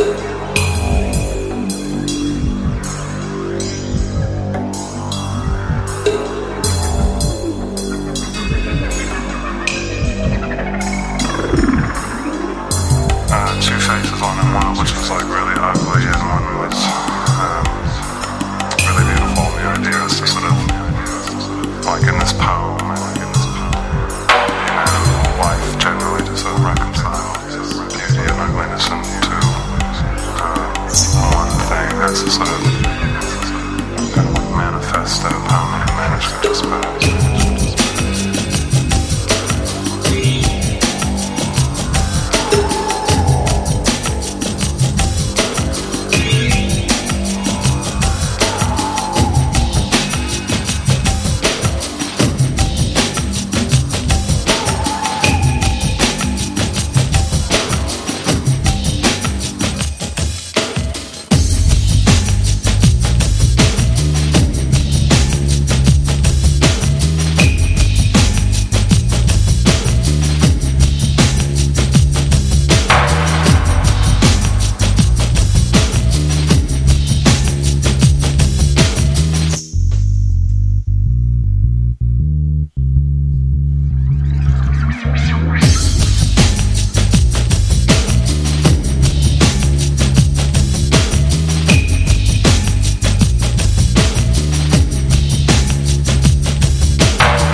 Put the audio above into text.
Two faces on him, one which was like really ugly and one was really beautiful. The idea is to sort of, like in this poem, life generally to sort of reconcile beauty and ugliness into one thing. That's a sort of kind of like manifesto